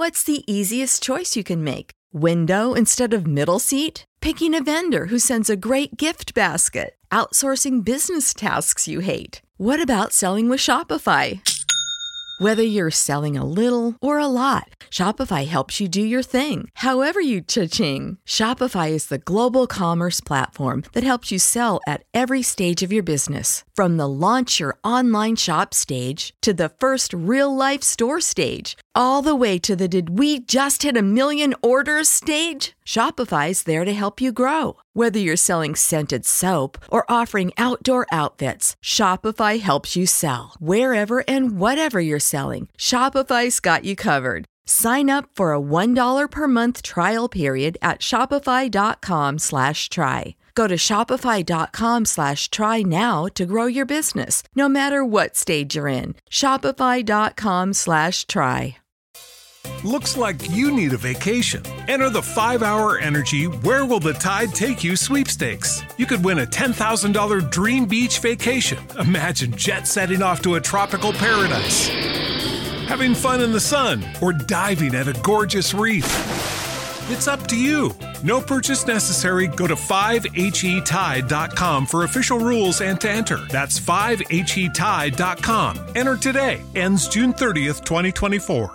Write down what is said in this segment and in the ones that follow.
What's the easiest choice you can make? Window instead of middle seat? Picking a vendor who sends a great gift basket? Outsourcing business tasks you hate? What about selling with Shopify? Whether you're selling a little or a lot, Shopify helps you do your thing, however you cha-ching. Shopify is the global commerce platform that helps you sell at every stage of your business. From the launch your online shop stage to the first real-life store stage, all the way to the did we just hit a million orders stage. Shopify's there to help you grow. Whether you're selling scented soap or offering outdoor outfits, Shopify helps you sell. Wherever and whatever you're selling, Shopify's got you covered. Sign up for a $1 per month trial period at shopify.com/try. Go to shopify.com/try now to grow your business, no matter what stage you're in. Shopify.com/try. Looks like you need a vacation. Enter the 5-Hour Energy Where Will the Tide Take You sweepstakes. You could win a $10,000 dream beach vacation. Imagine jet setting off to a tropical paradise, having fun in the sun, or diving at a gorgeous reef. It's up to you. No purchase necessary. Go to 5HETide.com for official rules and to enter. That's 5HETide.com. Enter today. Ends June 30th, 2024.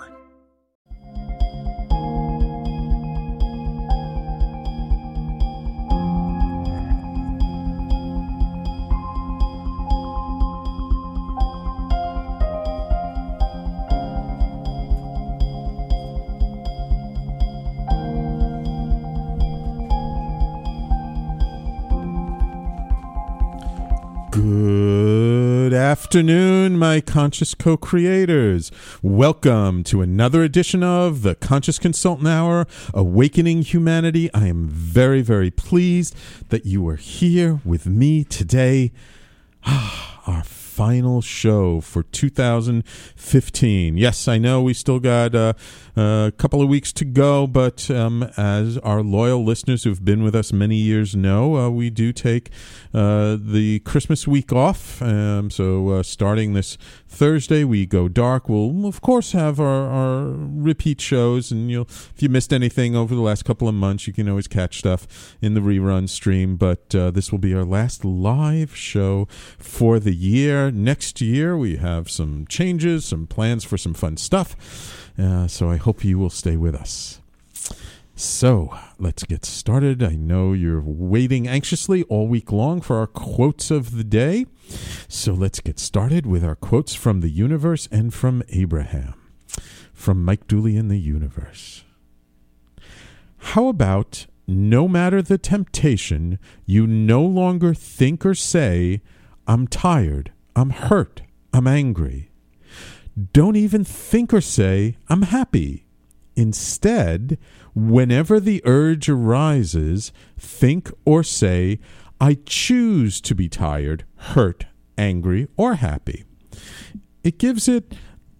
Good afternoon, my conscious co-creators. Welcome to another edition of the Conscious Consultant Hour, Awakening Humanity. I am very, very pleased that you are here with me today. Our final show for 2015. Yes, I know we still got a couple of weeks to go, but as our loyal listeners who've been with us many years know, we do take the Christmas week off. So starting this Thursday, we go dark. We'll, of course, have our repeat shows, and if you missed anything over the last couple of months, you can always catch stuff in the rerun stream. But this will be our last live show for the year. Next year, we have some changes, some plans for some fun stuff. So I hope you will stay with us. So let's get started. I know you're waiting anxiously all week long for our quotes of the day. So let's get started with our quotes from the universe and from Abraham. From Mike Dooley in the universe. How about, no matter the temptation, you no longer think or say, I'm tired, I'm hurt, I'm angry. Don't even think or say, I'm happy. Instead, whenever the urge arises, think or say, I choose to be tired, hurt, angry, or happy. It gives it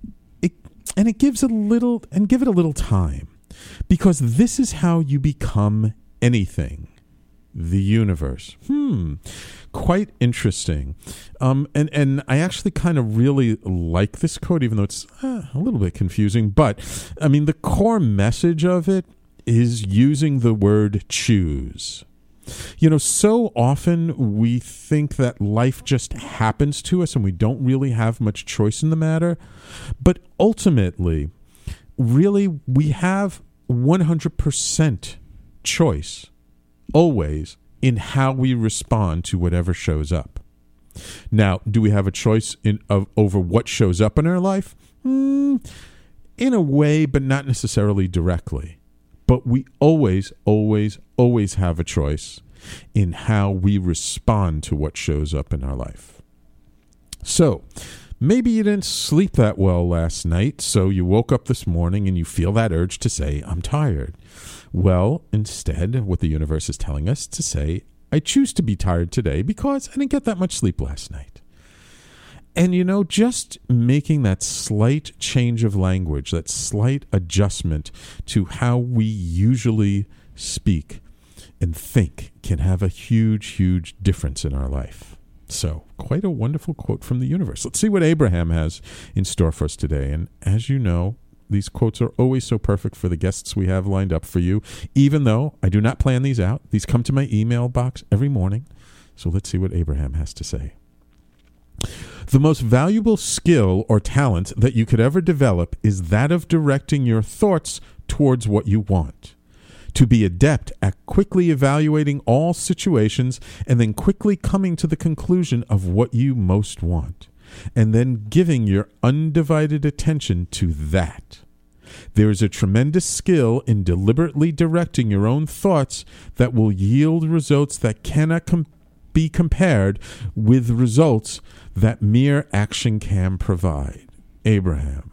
a little time, because this is how you become anything. The universe. Quite interesting. And I actually kind of really like this quote, even though it's a little bit confusing. But, I mean, the core message of it is using the word choose. You know, so often we think that life just happens to us and we don't really have much choice in the matter. But ultimately, really, we have 100% choice, always, in how we respond to whatever shows up. Now, do we have a choice over what shows up in our life? In a way, but not necessarily directly. But we always, always, always have a choice in how we respond to what shows up in our life. So, maybe you didn't sleep that well last night, so you woke up this morning and you feel that urge to say, I'm tired. Well, instead, what the universe is telling us to say, I choose to be tired today because I didn't get that much sleep last night. And, you know, just making that slight change of language, that slight adjustment to how we usually speak and think can have a huge, huge difference in our life. So, quite a wonderful quote from the universe. Let's see what Abraham has in store for us today. And as you know, These quotes are always so perfect for the guests we have lined up for you, even though I do not plan these out. These come to my email box every morning. So let's see what Abraham has to say. The most valuable skill or talent that you could ever develop is that of directing your thoughts towards what you want. To be adept at quickly evaluating all situations and then quickly coming to the conclusion of what you most want, and then giving your undivided attention to that. There is a tremendous skill in deliberately directing your own thoughts that will yield results that cannot be compared with results that mere action can provide. Abraham.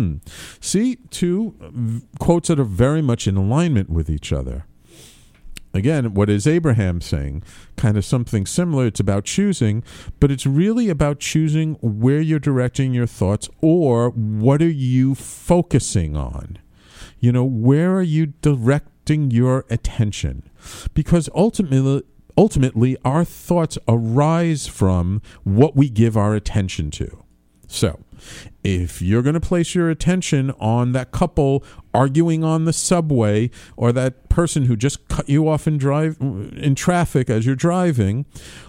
See, two quotes that are very much in alignment with each other. Again, what is Abraham saying? Kind of something similar. It's about choosing, but it's really about choosing where you're directing your thoughts, or what are you focusing on? Where are you directing your attention? Because ultimately, our thoughts arise from what we give our attention to. So, if you're going to place your attention on that couple arguing on the subway, or that person who just cut you off in traffic as you're driving,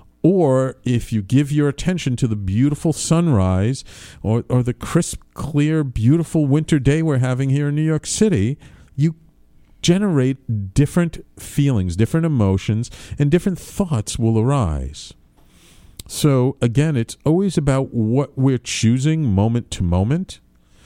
or if you give your attention to the beautiful sunrise or the crisp, clear, beautiful winter day we're having here in New York City, you generate different feelings, different emotions, and different thoughts will arise. So, again, it's always about what we're choosing moment to moment.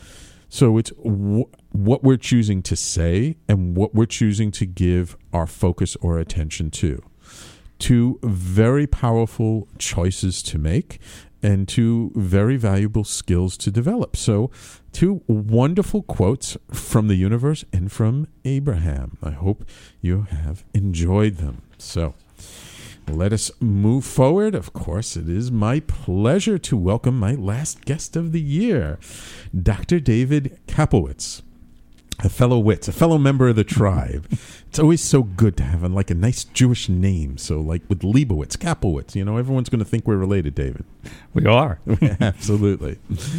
So it's what we're choosing to say and what we're choosing to give our focus or attention to. Two very powerful choices to make and two very valuable skills to develop. So, two wonderful quotes from the universe and from Abraham. I hope you have enjoyed them. So, let us move forward. Of course, it is my pleasure to welcome my last guest of the year, Dr. David Kapowitz, a fellow member of the tribe. It's always so good to have a nice Jewish name. So like with Leibowitz, Kapowitz, everyone's going to think we're related, David. We are. Absolutely.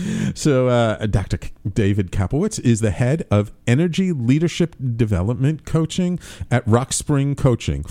So Dr. David Kapowitz is the head of Energy Leadership Development Coaching at Rock Spring Coaching,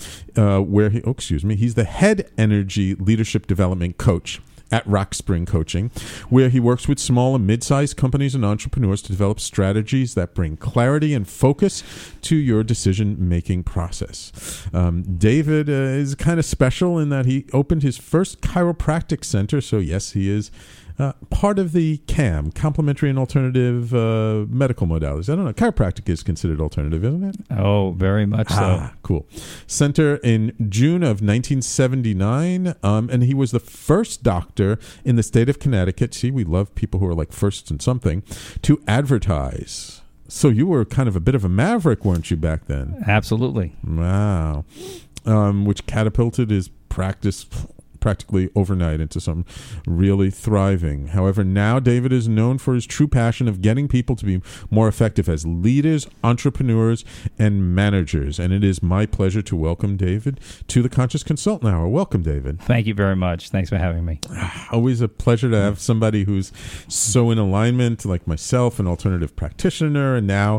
he's the head Energy Leadership Development Coach at Rock Spring Coaching, where he works with small and mid-sized companies and entrepreneurs to develop strategies that bring clarity and focus to your decision-making process. David is kind of special in that he opened his first chiropractic center, so yes, he is part of the CAM, complementary and alternative medical modalities. I don't know, chiropractic is considered alternative, isn't it? Oh, very much so. Cool. Center in June of 1979, and he was the first doctor in the state of Connecticut. See, we love people who are like firsts in something, to advertise. So you were kind of a bit of a maverick, weren't you, back then? Absolutely. Wow. Which catapulted his practice practically overnight into some really thriving. However, now David is known for his true passion of getting people to be more effective as leaders, entrepreneurs, and managers. And it is my pleasure to welcome David to the Conscious Consultant Hour. Welcome, David. Thank you very much. Thanks for having me. Always a pleasure to have somebody who's so in alignment, like myself, an alternative practitioner, and now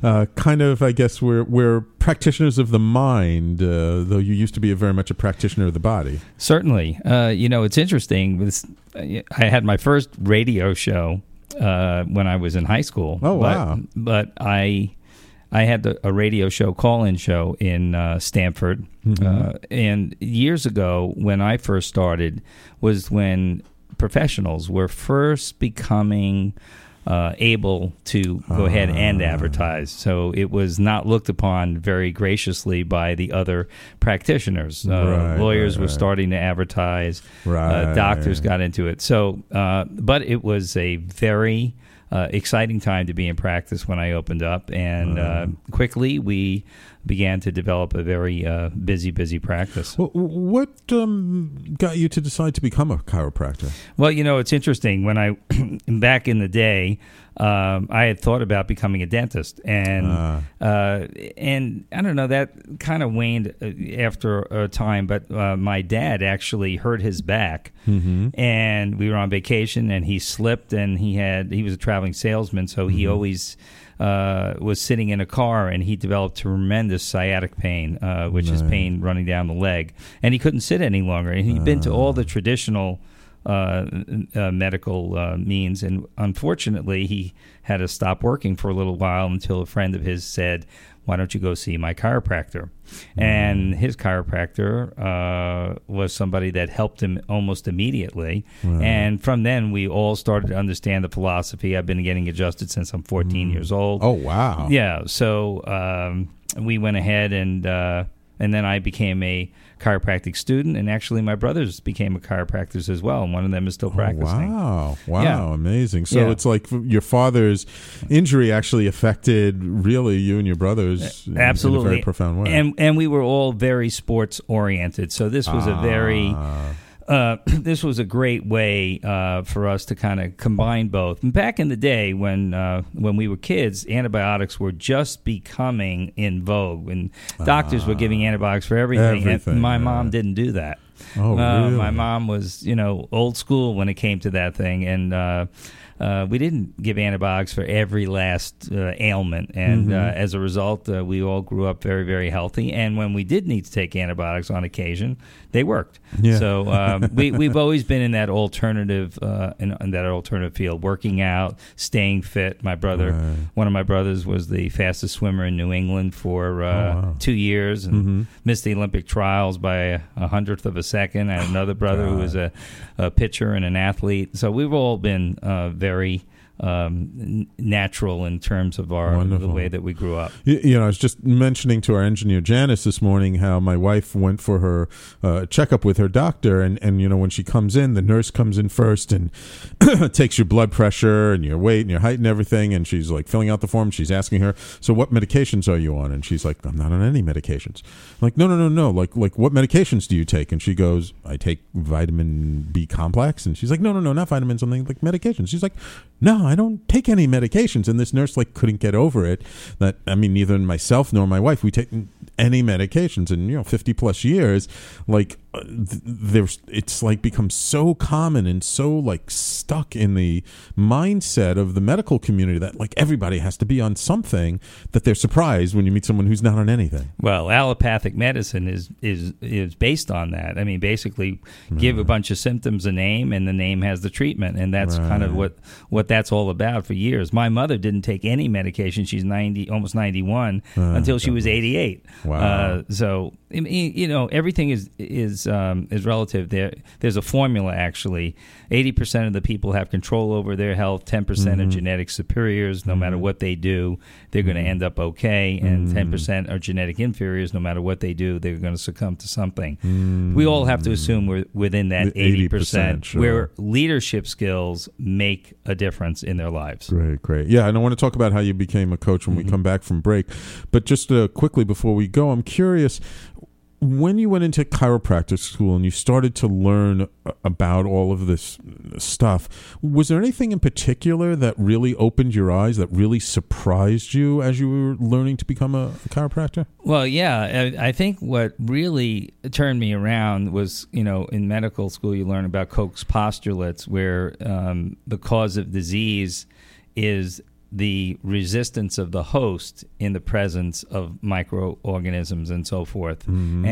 I guess we're practitioners of the mind, though you used to be very much a practitioner of the body. Certainly. It's interesting. I had my first radio show when I was in high school. Oh, wow. But I had a radio show, call-in show in Stamford. Mm-hmm. And years ago, when I first started, was when professionals were first becoming able to go ahead and advertise. So it was not looked upon very graciously by the other practitioners. Lawyers were starting to advertise. Doctors got into it. So, but it was a very exciting time to be in practice when I opened up, and quickly we began to develop a very busy practice. What got you to decide to become a chiropractor? Well, it's interesting. When I, back in the day, I had thought about becoming a dentist, and I don't know, that kind of waned after a time. But my dad actually hurt his back, and we were on vacation, and he slipped, and he was a traveling salesman, so he always was sitting in a car, and he developed tremendous sciatic pain, which is pain running down the leg, and he couldn't sit any longer. And he'd been to all the traditional medical means, and unfortunately, he had to stop working for a little while until a friend of his said, "Why don't you go see my chiropractor?" And his chiropractor was somebody that helped him almost immediately. And from then, we all started to understand the philosophy. I've been getting adjusted since I'm 14 years old. Oh, wow. Yeah. So we went ahead and then I became a chiropractic student, and actually my brothers became chiropractors as well, and one of them is still practicing. Wow, Yeah. Amazing. So it's like your father's injury actually affected really you and your brothers Absolutely. in a very profound way. And we were all very sports oriented, so this was a very this was a great way for us to kind of combine both. And back in the day when we were kids, antibiotics were just becoming in vogue, and doctors were giving antibiotics for everything. And my mom didn't do that. Oh, really? My mom was, old school when it came to that thing, and we didn't give antibiotics for every last ailment, and as a result, we all grew up very, very healthy. And when we did need to take antibiotics on occasion, they worked. Yeah. So we've always been in that alternative in that alternative field, working out, staying fit. My brother, one of my brothers, was the fastest swimmer in New England for 2 years and missed the Olympic trials by 100th of a second. I had another brother who was a pitcher and an athlete. So we've all been very natural in terms of the way that we grew up. I was just mentioning to our engineer Janice this morning how my wife went for her checkup with her doctor, and when she comes in, the nurse comes in first and takes your blood pressure and your weight and your height and everything, and she's like filling out the form. She's asking her, "So what medications are you on?" And she's like, "I'm not on any medications." I'm like, no, like what medications do you take? And she goes, "I take vitamin B complex." And she's like, no, not vitamins, something like medications. She's like, "No, I don't take any medications." And this nurse couldn't get over it. That, I mean, neither myself nor my wife, we take any medications in 50 plus years. It's become so common and so stuck in the mindset of the medical community that everybody has to be on something, that they're surprised when you meet someone who's not on anything. Well, allopathic medicine is based on that. I mean, basically, give a bunch of symptoms a name, and the name has the treatment, and that's kind of what that's all about for years. My mother didn't take any medication. She's 90, almost 91, until she was 88. Wow. So everything is relative. There's a formula, actually. 80% of the people have control over their health. 10% are genetic superiors. No matter what they do, they're going to end up okay. And 10% are genetic inferiors. No matter what they do, they're going to succumb to something. We all have to assume we're within that 80%, sure. where leadership skills make a difference in their lives. Great. Yeah, and I want to talk about how you became a coach when we come back from break. But just quickly before we go, I'm curious, when you went into chiropractic school and you started to learn about all of this stuff, was there anything in particular that really opened your eyes, that really surprised you as you were learning to become a chiropractor? Well, yeah. I think what really turned me around was, in medical school you learn about Koch's postulates, where the cause of disease is the resistance of the host in the presence of microorganisms and so forth.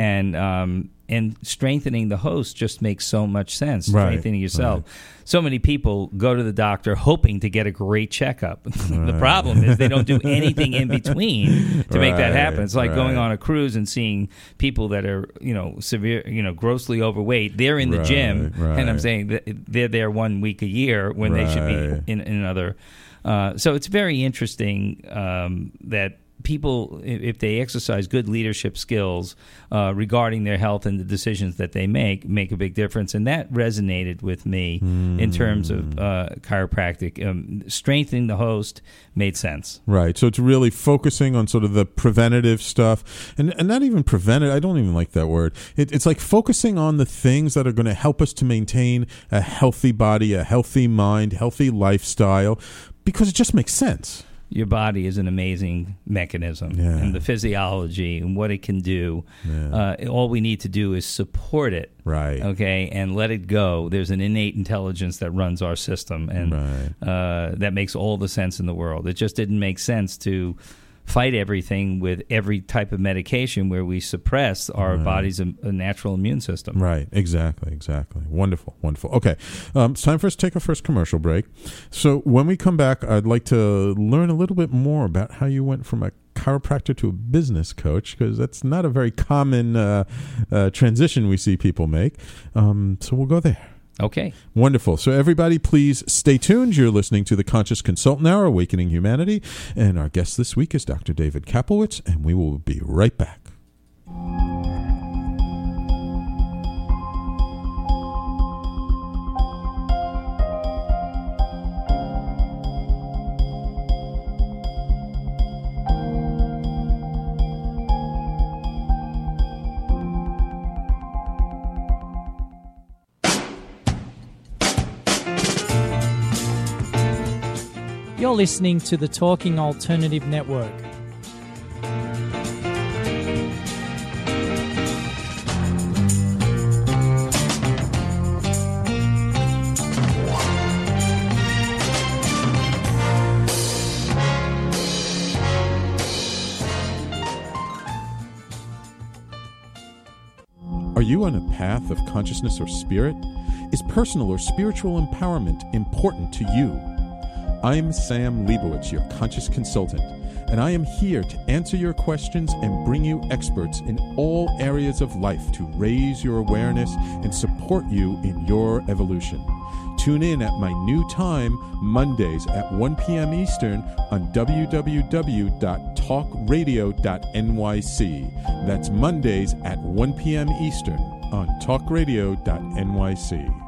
And strengthening the host just makes so much sense, strengthening yourself. So many people go to the doctor hoping to get a great checkup. The problem is they don't do anything in between to make that happen. It's like going on a cruise and seeing people that are, severe, grossly overweight. They're in the gym, and I'm saying that they're there 1 week a year when they should be in another. So it's very interesting that people, if they exercise good leadership skills regarding their health and the decisions that they make a big difference. And that resonated with me in terms of chiropractic. Strengthening the host made sense. Right. So it's really focusing on sort of the preventative stuff, and not even preventive. I don't even like that word. It's like focusing on the things that are going to help us to maintain a healthy body, a healthy mind, healthy lifestyle, because it just makes sense. your body is an amazing mechanism, and the physiology and what it can do. All we need to do is support it, right? Okay, and let it go. There's an innate intelligence that runs our system, and that makes all the sense in the world. It just didn't make sense to fight everything with every type of medication where we suppress our body's a natural immune system. Right, exactly. Wonderful. Okay, it's time for us to take our first commercial break. So when we come back, I'd like to learn a little bit more about how you went from a chiropractor to a business coach, because that's not a very common transition we see people make. So we'll go there. Okay. Wonderful. So everybody, please stay tuned. You're listening to the Conscious Consultant Hour, Awakening Humanity. And our guest this week is Dr. David Kaplowitz, and we will be right back. You're listening to the Talking Alternative Network. Are you on a path of consciousness or spirit? Is personal or spiritual empowerment important to you? I'm Sam Leibowitz, your conscious consultant, and I am here to answer your questions and bring you experts in all areas of life to raise your awareness and support you in your evolution. Tune in at my new time, Mondays at 1 p.m. Eastern on www.talkradio.nyc. That's Mondays at 1 p.m. Eastern on talkradio.nyc.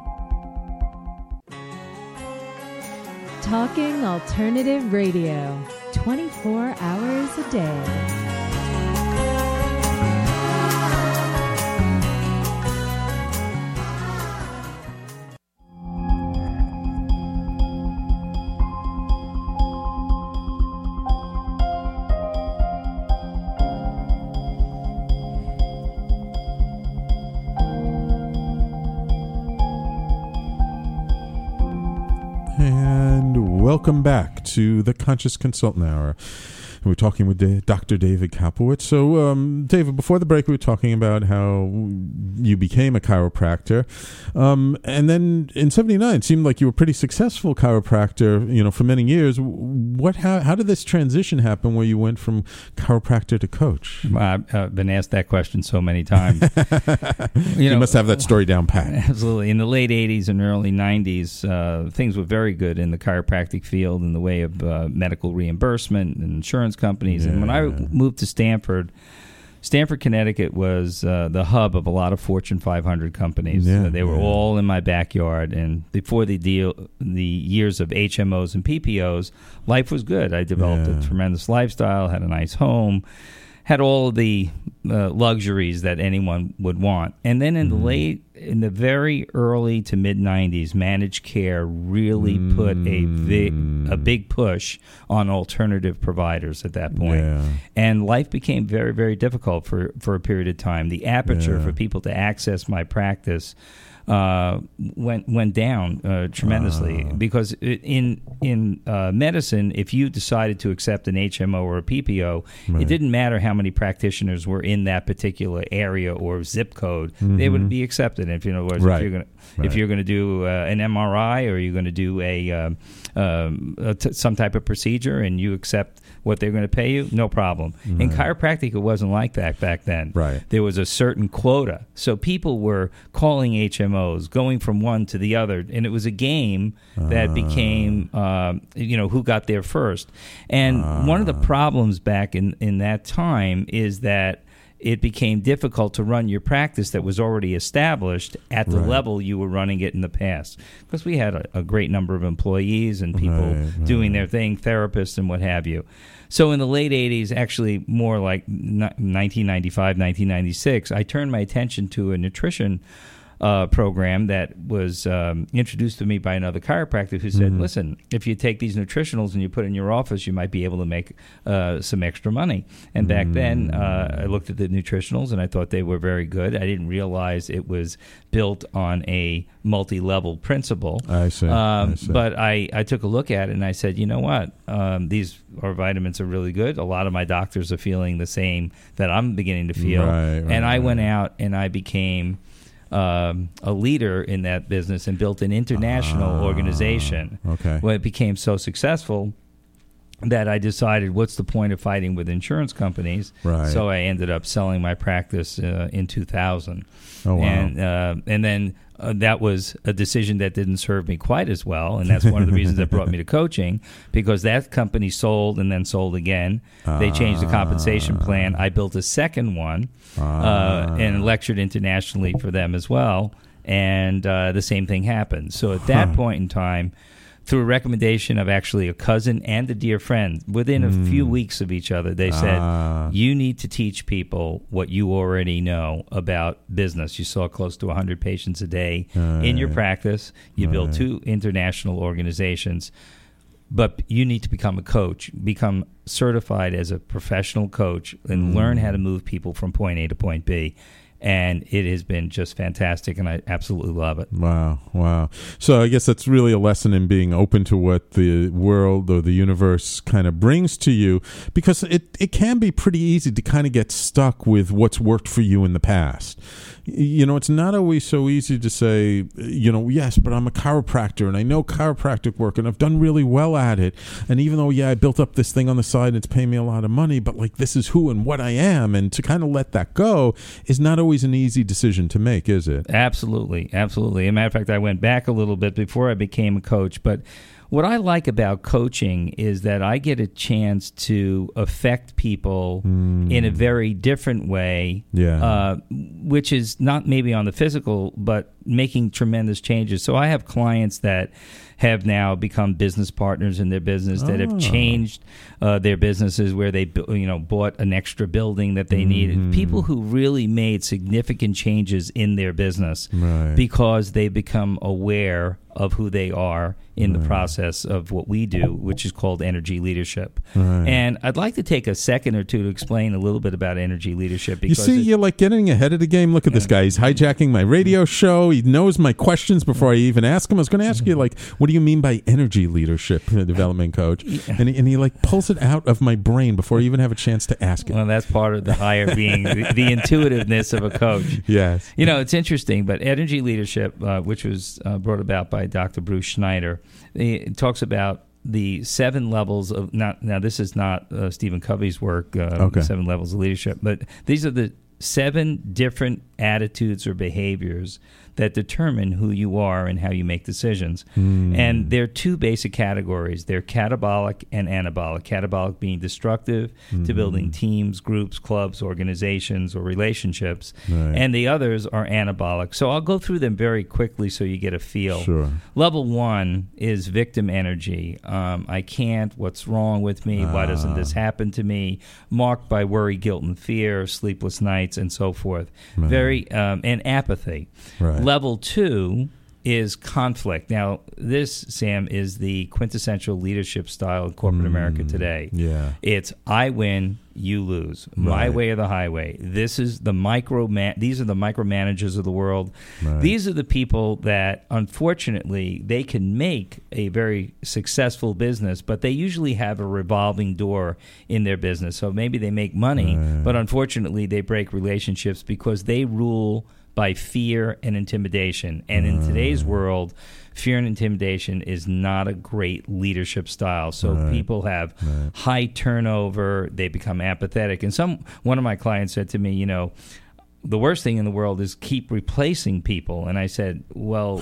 Talking Alternative Radio, 24 hours a day. Welcome back to the Conscious Consultant Hour. We're talking with Dr. David Kaplowitz. So, David, before the break, we were talking about how you became a chiropractor. And then in 1979, it seemed like you were a pretty successful chiropractor, for many years. How did this transition happen where you went from chiropractor to coach? I've been asked that question so many times. You must have that story down pat. Absolutely. In the late 80s and early 90s, things were very good in the chiropractic field in the way of medical reimbursement and insurance companies. And when I moved to Stamford, Connecticut was the hub of a lot of Fortune 500 companies. They were all in my backyard. And before the years of HMOs and PPOs, life was good. I developed a tremendous lifestyle, had a nice home, had all of the luxuries that anyone would want. And then in the very early to mid 90s, managed care really put a big push on alternative providers at that point. And life became very, very difficult for a period of time. The aperture for people to access my practice went down tremendously, because in medicine, if you decided to accept an HMO or a PPO, it didn't matter how many practitioners were in that particular area or zip code; they would be accepted. If you know, if you're going to do an MRI, or you're going to do some type of procedure, and you accept what they're going to pay you, no problem. In chiropractic, it wasn't like that back then. There was a certain quota. So people were calling HMOs, going from one to the other, and it was a game that became, who got there first. And one of the problems back in that time is that it became difficult to run your practice that was already established at the level you were running it in the past. Because we had a great number of employees and people doing their thing, therapists and what have you. So in the late 80s, actually more like 1995, 1996, I turned my attention to a nutrition program that was introduced to me by another chiropractor who said, listen, if you take these nutritionals and you put it in your office, you might be able to make some extra money. And back then, I looked at the nutritionals and I thought they were very good. I didn't realize it was built on a multi-level principle. I see. But I took a look at it and I said, you know what? These vitamins are really good. A lot of my doctors are feeling the same that I'm beginning to feel. And I went out and I became a leader in that business and built an international organization. Okay. Well, it became so successful that I decided, what's the point of fighting with insurance companies? Right. So I ended up selling my practice in 2000. Oh, wow. And then that was a decision that didn't serve me quite as well, and that's one of the reasons that brought me to coaching, because that company sold and then sold again. They changed the compensation plan. I built a second one and lectured internationally for them as well, and the same thing happened. So at that point in time, through a recommendation of actually a cousin and a dear friend, within a few weeks of each other, they said, you need to teach people what you already know about business. You saw close to 100 patients a day in your practice. You built 2 international organizations. But you need to become a coach, become certified as a professional coach, and learn how to move people from point A to point B. And it has been just fantastic, and I absolutely love it. Wow. So I guess that's really a lesson in being open to what the world or the universe kind of brings to you, because it can be pretty easy to kind of get stuck with what's worked for you in the past. You know, it's not always so easy to say, you know, yes, but I'm a chiropractor and I know chiropractic work and I've done really well at it. And even though, I built up this thing on the side and it's paying me a lot of money, but like, this is who and what I am. And to kind of let that go is not always an easy decision to make, is it? Absolutely. As a matter of fact, I went back a little bit before I became a coach, but what I like about coaching is that I get a chance to affect people in a very different way, which is not maybe on the physical, but making tremendous changes. So I have clients that have now become business partners in their business, that have changed their businesses, where they bought an extra building that they needed. People who really made significant changes in their business because they become aware of who they are in the process of what we do, which is called energy leadership. And I'd like to take a second or two to explain a little bit about energy leadership. Because you see, you're like getting ahead of the game. Look at this guy. He's hijacking my radio show. He knows my questions before I even ask him. I was going to ask you, like, what do you mean by energy leadership, development coach? And he like pulls it out of my brain before I even have a chance to ask it. Well, that's part of the higher being, the intuitiveness of a coach. Yes. You know, it's interesting, but energy leadership, which was brought about by Dr. Bruce Schneider, it talks about the 7 levels of, now this is not Stephen Covey's work, 7 levels of leadership, but these are the 7 different attitudes or behaviors that determine who you are and how you make decisions. And there are 2 basic categories. They're catabolic and anabolic. Catabolic being destructive to building teams, groups, clubs, organizations, or relationships. And the others are anabolic. So I'll go through them very quickly so you get a feel. Sure. Level 1 is victim energy. I can't, what's wrong with me? Why doesn't this happen to me? Marked by worry, guilt, and fear, sleepless nights, and so forth. Very and apathy. Level 2 is conflict. Now, this, Sam, is the quintessential leadership style in corporate America today. It's I win, you lose. My way or the highway. This is the these are the micromanagers of the world. These are the people that, unfortunately, they can make a very successful business, but they usually have a revolving door in their business. So maybe they make money, but unfortunately they break relationships because they rule by fear and intimidation. And in today's world, fear and intimidation is not a great leadership style. So people have high turnover, they become apathetic. And one of my clients said to me, you know, the worst thing in the world is keep replacing people. And I said, well,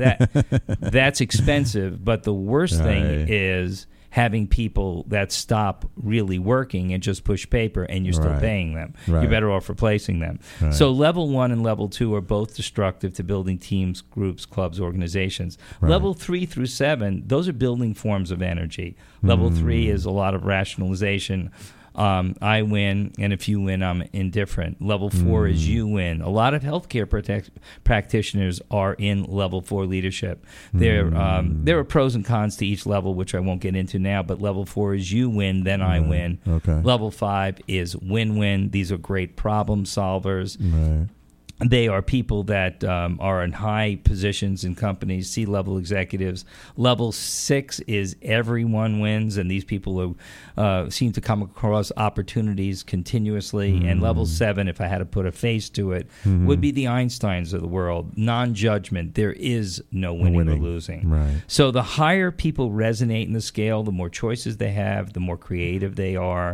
that's expensive, but the worst thing is having people that stop really working and just push paper, and you're still paying them. You're better off replacing them. So level 1 and level 2 are both destructive to building teams, groups, clubs, organizations. Level 3 through 7, those are building forms of energy. Level 3 is a lot of rationalization. I win, and if you win, I'm indifferent. Level 4 is you win. A lot of healthcare practitioners are in level 4 leadership. There are pros and cons to each level, which I won't get into now, but level 4 is you win, then I win. Okay. Level 5 is win-win. These are great problem solvers. Right. They are people that are in high positions in companies, C-level executives. Level 6 is everyone wins, and these people seem to come across opportunities continuously. And level 7, if I had to put a face to it, would be the Einsteins of the world. Non-judgment. There is no winning or losing. Right. So the higher people resonate in the scale, the more choices they have, the more creative they are,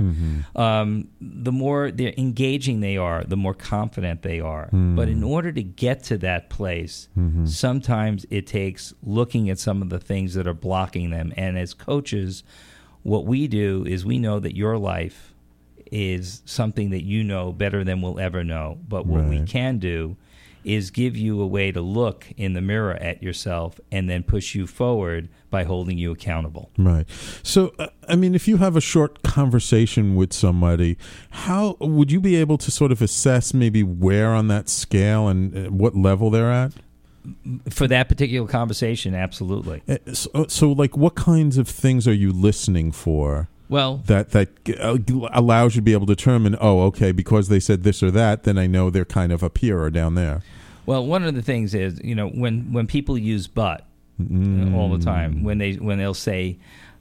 the more they're engaging they are, the more confident they are. But in order to get to that place, sometimes it takes looking at some of the things that are blocking them. And as coaches, what we do is we know that your life is something that you know better than we'll ever know. But what we can do is give you a way to look in the mirror at yourself and then push you forward by holding you accountable. Right. So, I mean, if you have a short conversation with somebody, how would you be able to sort of assess maybe where on that scale and what level they're at? For that particular conversation, absolutely. So like, what kinds of things are you listening for? Well, that allows you to be able to determine, oh, okay, because they said this or that, then I know they're kind of up here or down there. Well, one of the things is, when people use but all the time, when they'll say,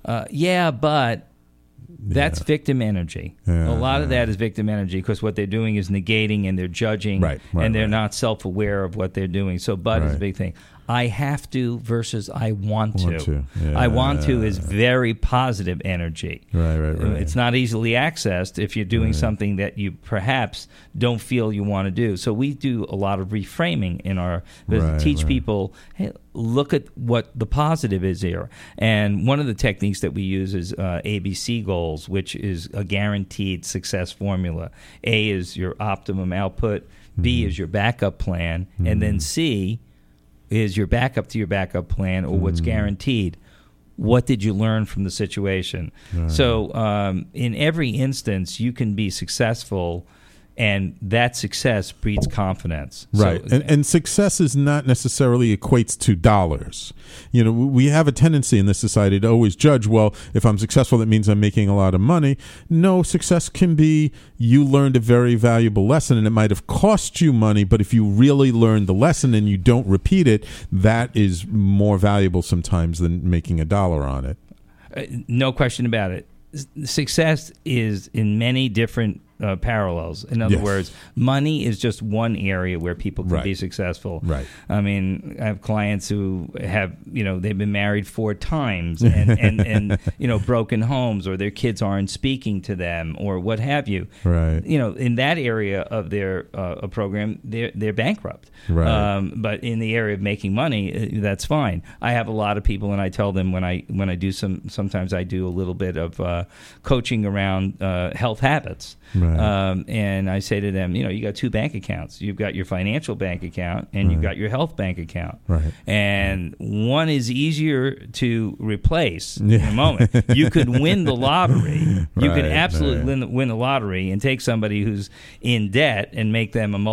yeah, but that's victim energy. Yeah, a lot of that is victim energy because what they're doing is negating and they're judging and they're not self-aware of what they're doing. So but is a big thing. I have to versus I want to. Yeah. I want to is very positive energy. Right. It's not easily accessed if you're doing something that you perhaps don't feel you want to do. So we do a lot of reframing in our teach people, hey, look at what the positive is here. And one of the techniques that we use is ABC goals, which is a guaranteed success formula. A is your optimum output, B is your backup plan, and then C is your backup to your backup plan or what's guaranteed. What did you learn from the situation? So in every instance, you can be successful, and that success breeds confidence. Right. So, and success is not necessarily equates to dollars. We have a tendency in this society to always judge, well, if I'm successful, that means I'm making a lot of money. No, success can be you learned a very valuable lesson, and it might have cost you money, but if you really learned the lesson and you don't repeat it, that is more valuable sometimes than making $1 on it. No question about it. Success is in many different parallels. In other words, money is just one area where people can be successful. Right. I mean, I have clients who have, they've been married 4 times and broken homes, or their kids aren't speaking to them, or what have you. Right. In that area of their program, they're bankrupt. Right. But in the area of making money, that's fine. I have a lot of people, and I tell them when I do sometimes I do a little bit of coaching around health habits. Right. And I say to them, you got 2 bank accounts. You've got your financial bank account and you've got your health bank account. Right. And one is easier to replace in a moment. You could win the lottery. You could absolutely win the lottery and take somebody who's in debt and make them a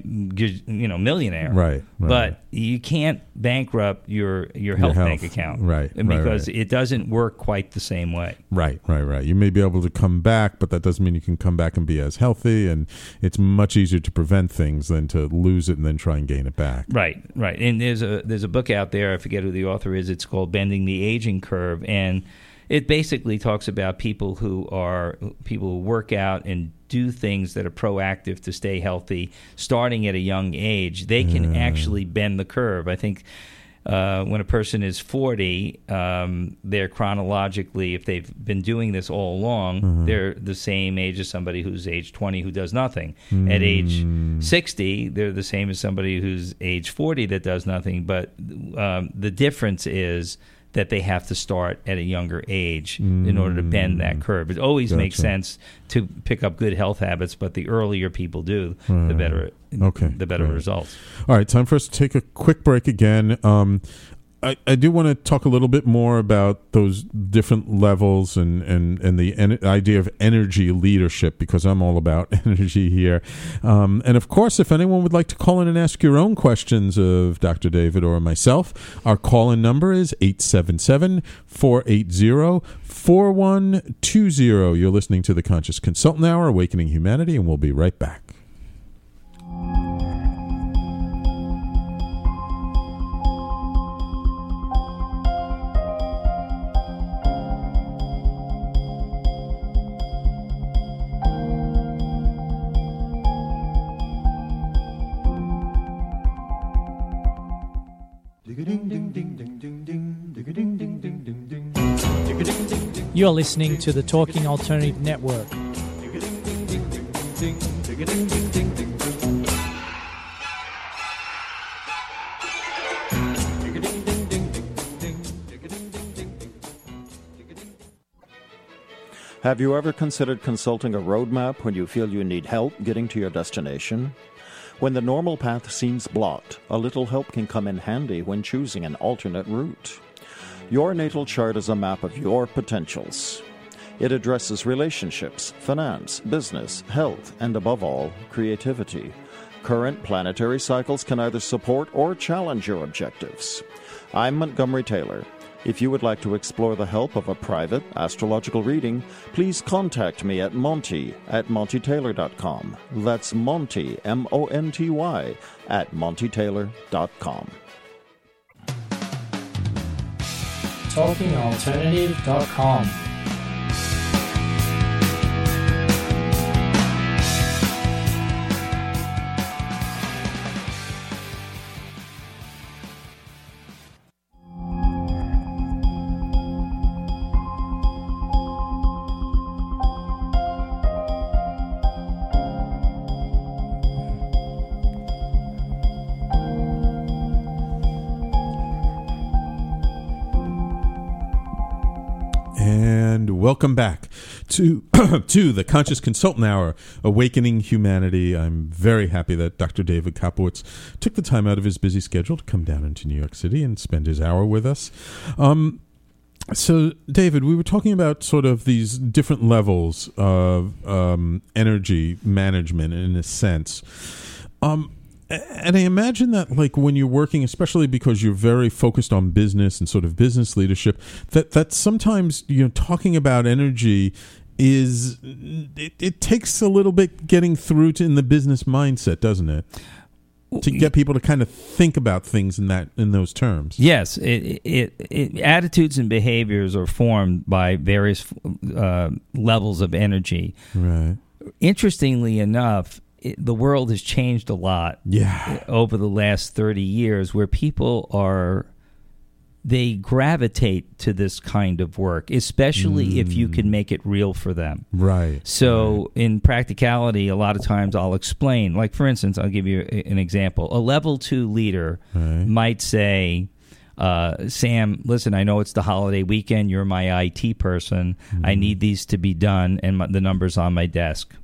millionaire. Right. But you can't bankrupt your health bank account. Right. Because it doesn't work quite the same way. Right. You may be able to come back, but that doesn't mean you can come back and be as healthy, and it's much easier to prevent things than to lose it and then try and gain it back. Right. And there's a book out there, I forget who the author is, it's called Bending the Aging Curve, and it basically talks about people who work out and do things that are proactive to stay healthy starting at a young age. They can actually bend the curve. I think when a person is 40, they're chronologically, if they've been doing this all along, they're the same age as somebody who's age 20 who does nothing. At age 60, they're the same as somebody who's age 40 that does nothing. But the difference is that they have to start at a younger age in order to bend that curve. It always makes sense to pick up good health habits, but the earlier people do, the better. The better results. All right, time for us to take a quick break again. I do want to talk a little bit more about those different levels and the idea of energy leadership, because I'm all about energy here. And of course, if anyone would like to call in and ask your own questions of Dr. David or myself, our call-in number is 877-480-4120. You're listening to the Conscious Consultant Hour, Awakening Humanity, and we'll be right back. You're listening to the Talking Alternative Network. Have you ever considered consulting a roadmap when you feel you need help getting to your destination? When the normal path seems blocked, a little help can come in handy when choosing an alternate route. Your natal chart is a map of your potentials. It addresses relationships, finance, business, health, and above all, creativity. Current planetary cycles can either support or challenge your objectives. I'm Montgomery Taylor. If you would like to explore the help of a private astrological reading, please contact me at monty@montytaylor.com. That's Monty, M-O-N-T-Y, at montytaylor.com. TalkingAlternative.com. And welcome back to to the Conscious Consultant Hour, Awakening Humanity. I'm very happy that Dr. David Kopowitz took the time out of his busy schedule to come down into New York City and spend his hour with us. So, David, we were talking about sort of these different levels of energy management in a sense. And I imagine that, like, when you're working, especially because you're very focused on business and sort of business leadership, that sometimes, you know, talking about energy is, it takes a little bit getting through to in the business mindset, doesn't it? To get people to kind of think about things in those terms. Yes, attitudes and behaviors are formed by various levels of energy. Right. Interestingly enough, the world has changed a lot over the last 30 years, where people they gravitate to this kind of work, especially if you can make it real for them. Right. So in practicality, a lot of times I'll explain, like, for instance, I'll give you an example. A level 2 leader might say, Sam, listen, I know it's the holiday weekend. You're my IT person. I need these to be done, and the number's on my desk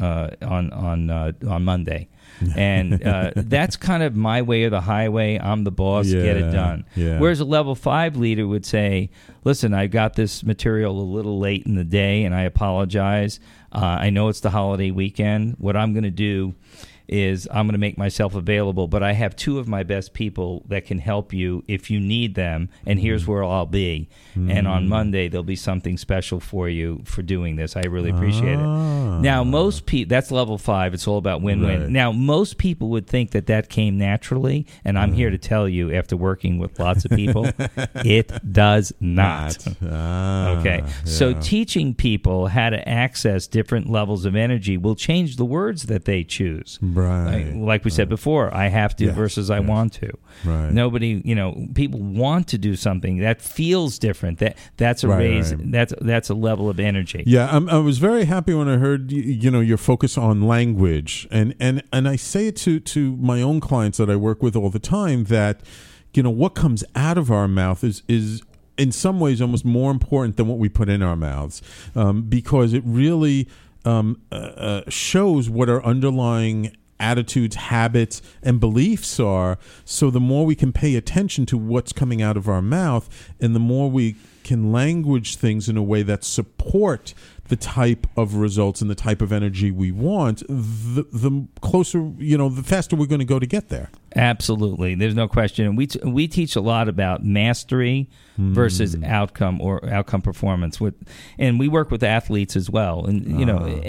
on Monday. And that's kind of my way or the highway. I'm the boss, get it done. Yeah. Whereas a level 5 leader would say, listen, I got this material a little late in the day, and I apologize. I know it's the holiday weekend. What I'm going to do is I'm going to make myself available, but I have 2 of my best people that can help you if you need them, and here's where I'll be. And on Monday, there'll be something special for you for doing this. I really appreciate it. Now, most people, that's level 5. It's all about win-win. Right. Now, most people would think that came naturally, and I'm here to tell you, after working with lots of people, it does not. Okay. So teaching people how to access different levels of energy will change the words that they choose. Right. Like we said before, I have to versus I want to. Right. Nobody, people want to do something that feels different. That's a raise. Right. That's a level of energy. Yeah, I was very happy when I heard your focus on language, and I say it to my own clients that I work with all the time that what comes out of our mouth is in some ways almost more important than what we put in our mouths, because it really shows what our underlying attitudes, habits, and beliefs are. So the more we can pay attention to what's coming out of our mouth, and the more we can language things in a way that support the type of results and the type of energy we want, the closer, the faster we're going to go to get there. Absolutely. There's no question. And we teach a lot about mastery versus outcome or outcome performance. And we work with athletes as well. And,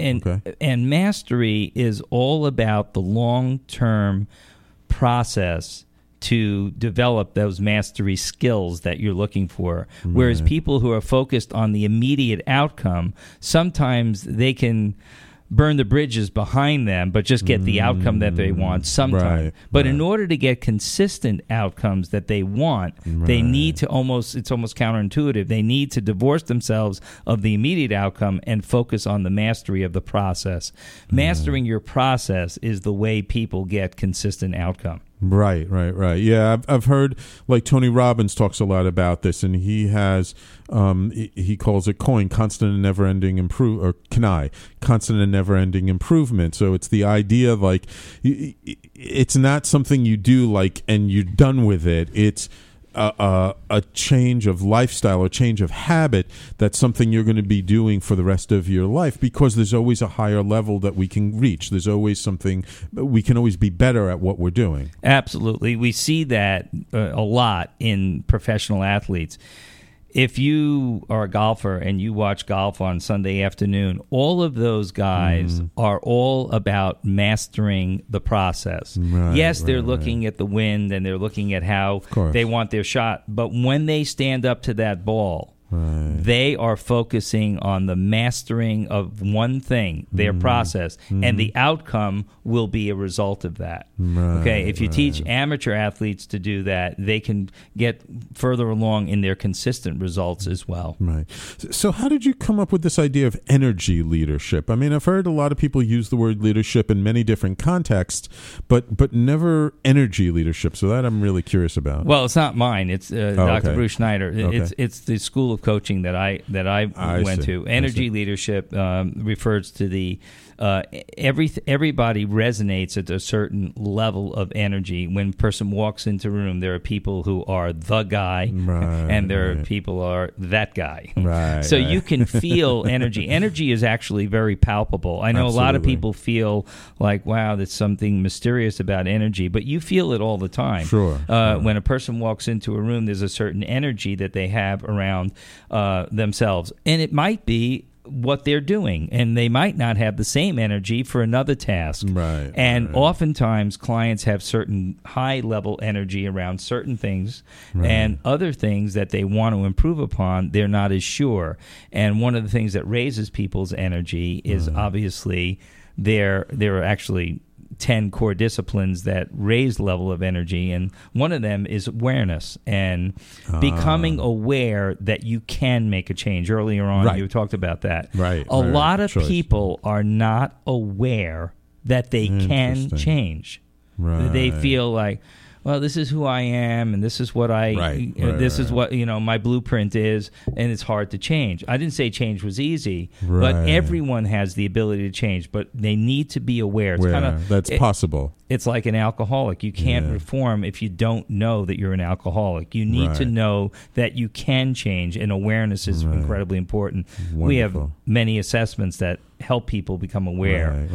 and mastery is all about the long-term process to develop those mastery skills that you're looking for. Whereas people who are focused on the immediate outcome, sometimes they can burn the bridges behind them, but just get the outcome that they want sometimes. But in order to get consistent outcomes that they want, they need to it's almost counterintuitive. They need to divorce themselves of the immediate outcome and focus on the mastery of the process. Mastering your process is the way people get consistent outcome. Right. Yeah, I've heard, like, Tony Robbins talks a lot about this, and he has he calls it COIN, constant and never-ending constant and never-ending improvement. So it's the idea of, like, it's not something you do, like, and you're done with it. It's a change of lifestyle, a change of habit. That's something you're going to be doing for the rest of your life, because there's always a higher level that we can reach. There's always something, we can always be better at what we're doing. Absolutely. We see that a lot in professional athletes. If you are a golfer and you watch golf on Sunday afternoon, all of those guys are all about mastering the process. They're looking at the wind and they're looking at how they want their shot. But when they stand up to that ball, they are focusing on the mastering of one thing, their process, and the outcome will be a result of that. If you teach amateur athletes to do that, they can get further along in their consistent results as well. So how did you come up with this idea of energy leadership? I mean, I've heard a lot of people use the word leadership in many different contexts, but never energy leadership. So that I'm really curious about. Well, it's not mine. It's Dr. Bruce Schneider. It's the school of coaching that I went to. Energy leadership refers to the everybody resonates at a certain level of energy. When a person walks into a room, there are people who are the guy, and there are people who are that guy. So you can feel energy. Energy is actually very palpable. I know a lot of people feel like, wow, there's something mysterious about energy, but you feel it all the time. When a person walks into a room, there's a certain energy that they have around themselves, and it might be what they're doing, and they might not have the same energy for another task. Oftentimes clients have certain high level energy around certain things, and other things that they want to improve upon, they're not as sure. And one of the things that raises people's energy is obviously there are actually 10 core disciplines that raise level of energy, and one of them is awareness and becoming aware that you can make a change. Earlier on, you talked about that. A lot of people are not aware that they can change. They feel like, well, this is who I am, and this is what this is what my blueprint is, and it's hard to change. I didn't say change was easy, but everyone has the ability to change, but they need to be aware. It's that's possible. It's like an alcoholic. You can't reform if you don't know that you're an alcoholic. You need to know that you can change, and awareness is incredibly important. Wonderful. We have many assessments that help people become aware.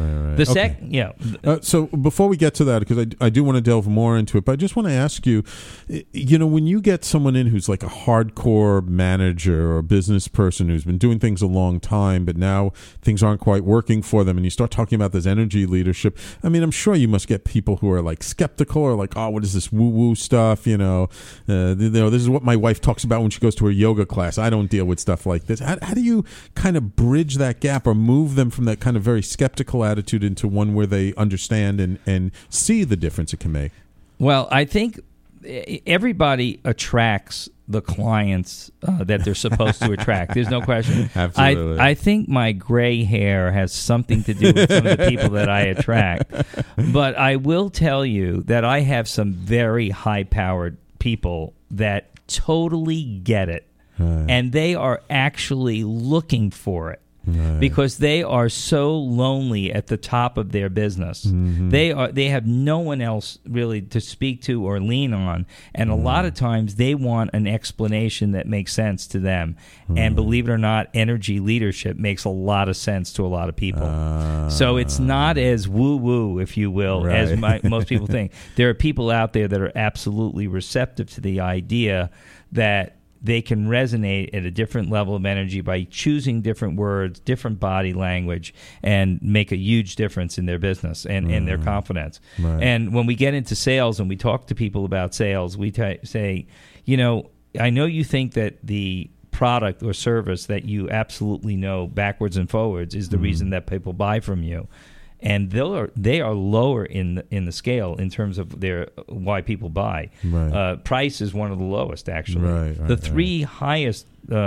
So before we get to that, because I do want to delve more into it, but I just want to ask you, when you get someone in who's like a hardcore manager or business person who's been doing things a long time, but now things aren't quite working for them, and you start talking about this energy leadership, I mean, I'm sure you must get people who are like skeptical or like, oh, what is this woo-woo stuff? This is what my wife talks about when she goes to her yoga class. I don't deal with stuff like this. How do you kind of bridge that gap or move them from that kind of very skeptical attitude into one where they understand and see the difference it can make? Well, I think everybody attracts the clients that they're supposed to attract. There's no question. Absolutely. I think my gray hair has something to do with some of the people that I attract. But I will tell you that I have some very high-powered people that totally get it. And they are actually looking for it. because they are so lonely at the top of their business. They have no one else really to speak to or lean on, and a lot of times they want an explanation that makes sense to them. And believe it or not, energy leadership makes a lot of sense to a lot of people. So it's not as woo-woo, if you will, as most people think. There are people out there that are absolutely receptive to the idea that they can resonate at a different level of energy by choosing different words, different body language, and make a huge difference in their business and in their confidence. And when we get into sales and we talk to people about sales, we say, I know you think that the product or service that you absolutely know backwards and forwards is the reason that people buy from you. And they are lower in the scale in terms of their why people buy. Price is one of the lowest, actually. The three highest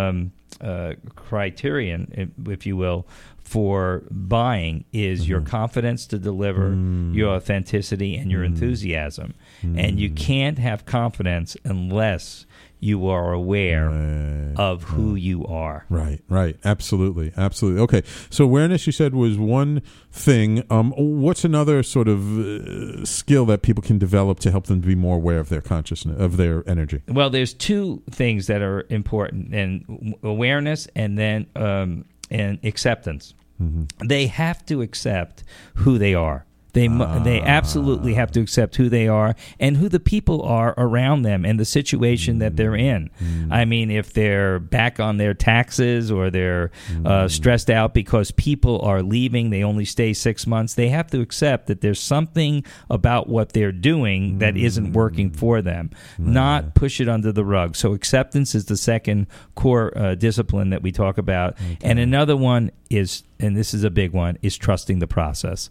criterion, if you will, for buying is your confidence to deliver, your authenticity, and your enthusiasm. And you can't have confidence unless you are aware of who you are. Right. Absolutely. Okay. So awareness, you said, was one thing. What's another sort of skill that people can develop to help them be more aware of their consciousness, of their energy? Well, there's two things that are important, and awareness and then and acceptance. They have to accept who they are. They absolutely have to accept who they are and who the people are around them and the situation that they're in. I mean, if they're back on their taxes or they're stressed out because people are leaving, they only stay 6 months, they have to accept that there's something about what they're doing that isn't working for them, not push it under the rug. So acceptance is the second core discipline that we talk about. And another one is, and this is a big one, is trusting the process.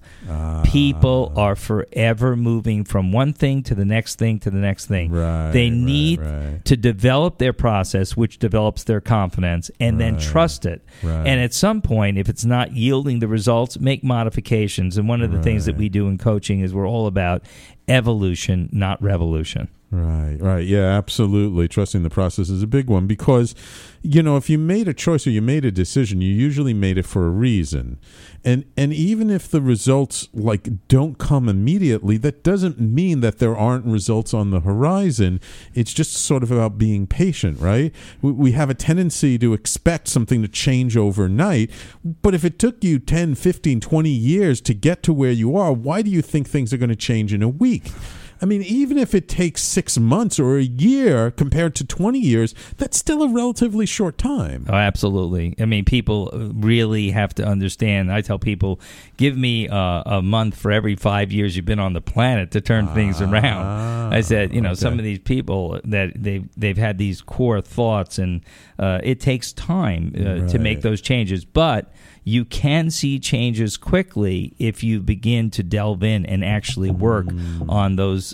People are forever moving from one thing to the next thing to the next thing. They need to develop their process, which develops their confidence, and then trust it. And at some point, if it's not yielding the results, make modifications. And one of the things that we do in coaching is we're all about evolution, not revolution. Right. Yeah, absolutely. Trusting the process is a big one because, if you made a choice or you made a decision, you usually made it for a reason. And even if the results don't come immediately, that doesn't mean that there aren't results on the horizon. It's just sort of about being patient, right? We have a tendency to expect something to change overnight, but if it took you 10, 15, 20 years to get to where you are, why do you think things are going to change in a week? I mean, even if it takes 6 months or a year compared to 20 years, that's still a relatively short time. Oh, absolutely. I mean, people really have to understand. I tell people, give me a month for every 5 years you've been on the planet to turn things around. I said, some of these people that they've had these core thoughts, and it takes time to make those changes. But you can see changes quickly if you begin to delve in and actually work on those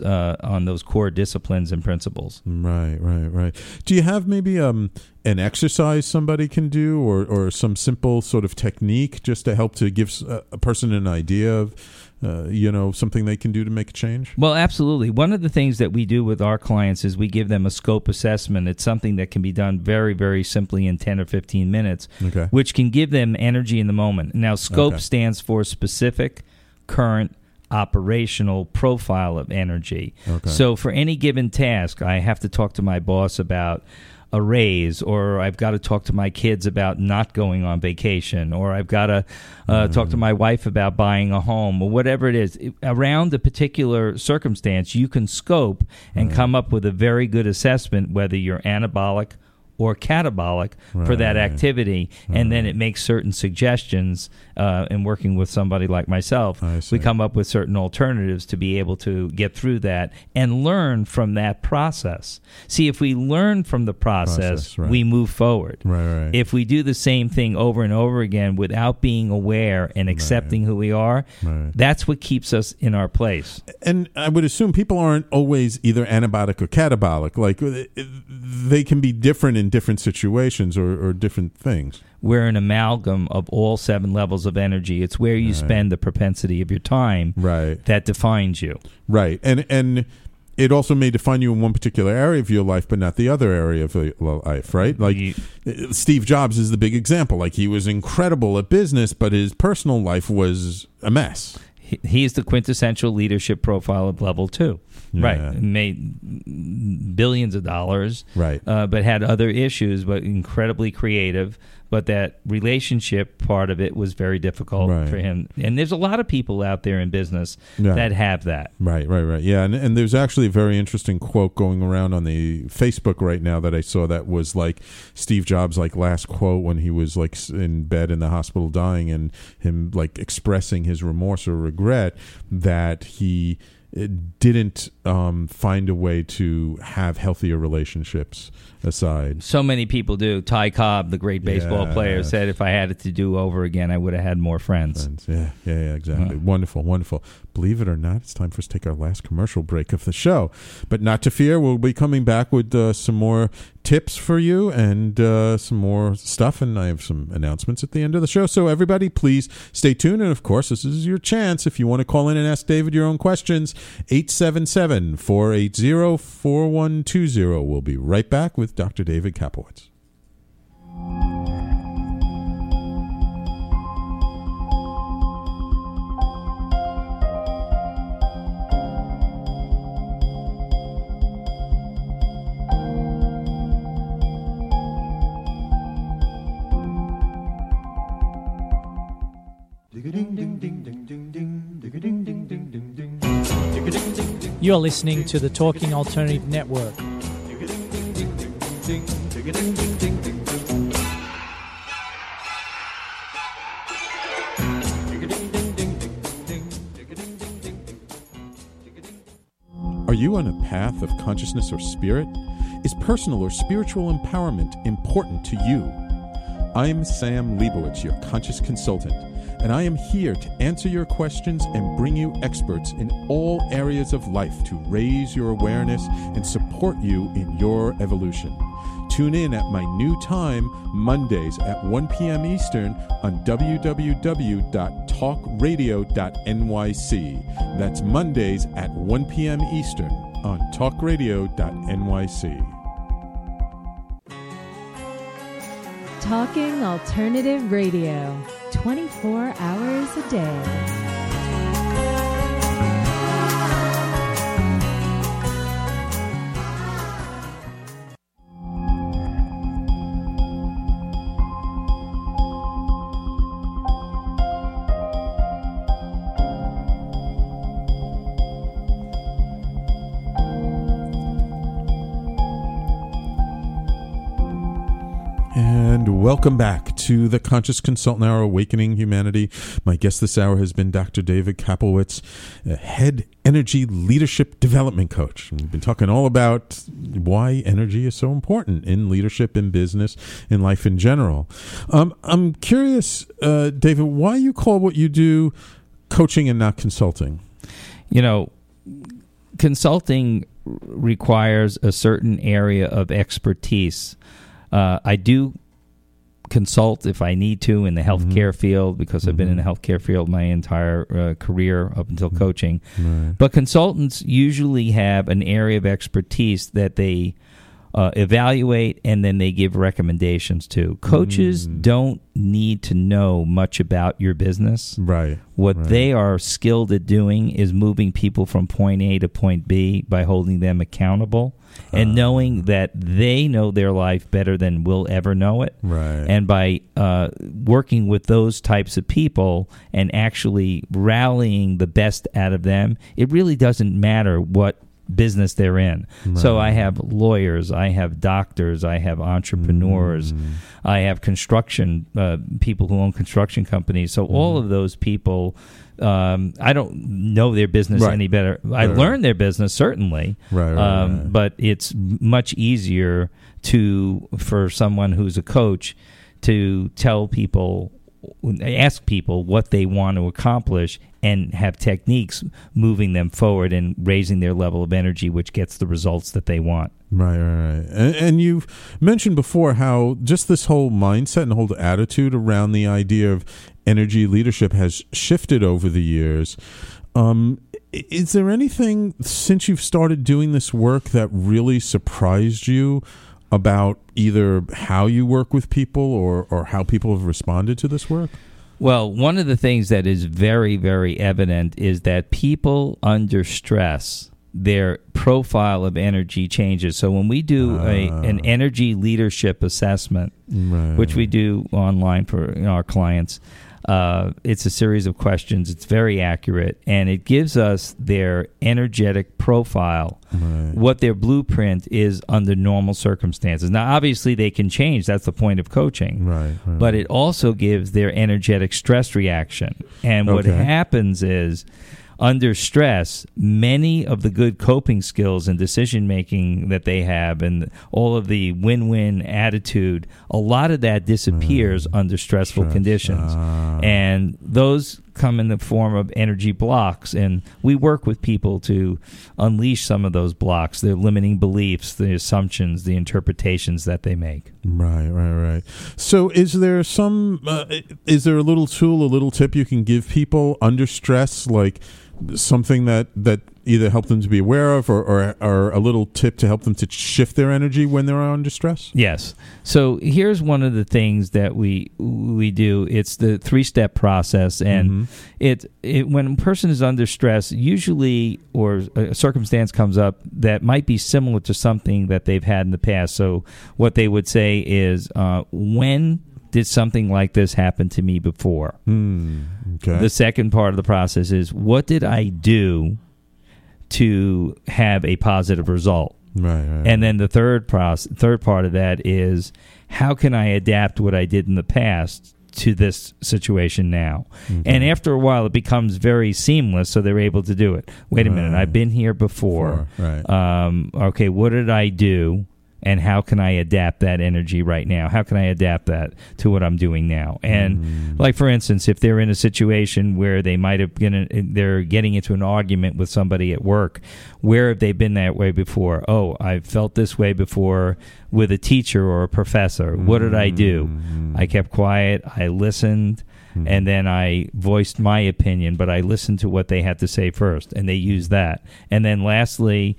core disciplines and principles. Right. Do you have maybe an exercise somebody can do, or some simple sort of technique just to help to give a person an idea of something they can do to make a change? Well, absolutely. One of the things that we do with our clients is we give them a scope assessment. It's something that can be done very, very simply in 10 or 15 minutes, which can give them energy in the moment. Now, scope stands for specific, current, operational profile of energy. So for any given task, I have to talk to my boss about a raise, or I've got to talk to my kids about not going on vacation, or I've got to talk to my wife about buying a home, or whatever it is. Around a particular circumstance, you can scope and come up with a very good assessment whether you're anabolic or catabolic for that activity, and then it makes certain suggestions. In working with somebody like myself, we come up with certain alternatives to be able to get through that and learn from that process. See, if we learn from the process, we move forward. If we do the same thing over and over again without being aware and accepting who we are, that's what keeps us in our place. And I would assume people aren't always either anabolic or catabolic. Like, they can be different in different situations or different things. We're an amalgam of all 7 levels of energy. It's where you spend the propensity of your time that defines you. Right. And it also may define you in one particular area of your life, but not the other area of your life, right? Like Steve Jobs is the big example. Like, he was incredible at business, but his personal life was a mess. He's the quintessential leadership profile of level 2. Yeah. Right. Made billions of dollars. Right. But had other issues, but incredibly creative. But that relationship part of it was very difficult for him. And there's a lot of people out there in business that have that. Right. Yeah, and there's actually a very interesting quote going around on the Facebook right now that I saw that was like Steve Jobs' like last quote when he was like in bed in the hospital dying, and him like expressing his remorse or regret that he didn't find a way to have healthier relationships aside. So many people do. Ty Cobb, the great baseball player, said if I had it to do over again, I would have had more friends. Yeah, exactly. Wonderful. Believe it or not, it's time for us to take our last commercial break of the show. But not to fear, we'll be coming back with some more tips for you and some more stuff, and I have some announcements at the end of the show. So everybody, please stay tuned. And of course, this is your chance. If you want to call in and ask David your own questions, 877-480-4120. We'll be right back with Dr. David Kapowitz. You're listening to the Talking Alternative Network. Are you on a path of consciousness or spirit? Is personal or spiritual empowerment important to you? I'm Sam Leibowitz, your conscious consultant, and I am here to answer your questions and bring you experts in all areas of life to raise your awareness and support you in your evolution. Tune in at my new time, Mondays at 1 p.m. Eastern on www.talkradio.nyc. That's Mondays at 1 p.m. Eastern on talkradio.nyc. Talking Alternative Radio, 24 hours a day. Welcome back to the Conscious Consultant Hour, Awakening Humanity. My guest this hour has been Dr. David Kapowitz, a head energy leadership development coach. We've been talking all about why energy is so important in leadership, in business, in life in general. I'm curious, David, why you call what you do coaching and not consulting? You know, consulting requires a certain area of expertise. I do consult if I need to in the healthcare field, because I've been in the healthcare field my entire career up until coaching. Right. But consultants usually have an area of expertise that they evaluate and then they give recommendations to. Coaches don't need to know much about your business. Right. What they are skilled at doing is moving people from point A to point B by holding them accountable and knowing that they know their life better than we'll ever know it. Right. And by working with those types of people and actually rallying the best out of them, it really doesn't matter what business they're in. Right. So I have lawyers, I have doctors, I have entrepreneurs, I have construction people who own construction companies. So all of those people, I don't know their business any better. I learned their business, certainly, but it's much easier for someone who's a coach to tell people, ask people what they want to accomplish and have techniques moving them forward and raising their level of energy, which gets the results that they want. Right. And you've mentioned before how just this whole mindset and whole attitude around the idea of energy leadership has shifted over the years. Is there anything since you've started doing this work that really surprised you about either how you work with people or how people have responded to this work? Well, one of the things that is very, very evident is that people under stress, their profile of energy changes. So when we do an energy leadership assessment, which we do online for our clients, it's a series of questions. It's very accurate, and it gives us their energetic profile, what their blueprint is under normal circumstances. Now, obviously, they can change. That's the point of coaching. But it also gives their energetic stress reaction. And what happens is, under stress, many of the good coping skills and decision-making that they have and all of the win-win attitude, a lot of that disappears under stressful conditions. And those come in the form of energy blocks, and we work with people to unleash some of those blocks, their limiting beliefs, the assumptions, the interpretations that they make. Right. So is there a little tool, a little tip you can give people under stress, like something that either help them to be aware of or a little tip to help them to shift their energy when they're under stress? Yes. So here's one of the things that we do. It's the 3-step process, and when a person is under stress, usually or a circumstance comes up that might be similar to something that they've had in the past. So what they would say is, when did something like this happen to me before? The second part of the process is, what did I do to have a positive result? And then the third part of that is, how can I adapt what I did in the past to this situation now? And after a while, it becomes very seamless, so they're able to do it. Wait a minute, I've been here before. Okay, what did I do? And how can I adapt that energy right now? How can I adapt that to what I'm doing now? And like, for instance, if they're in a situation where they're getting into an argument with somebody at work, where have they been that way before? Oh, I felt this way before with a teacher or a professor. What did I do? I kept quiet. I listened. And then I voiced my opinion, but I listened to what they had to say first, and they used that. And then lastly,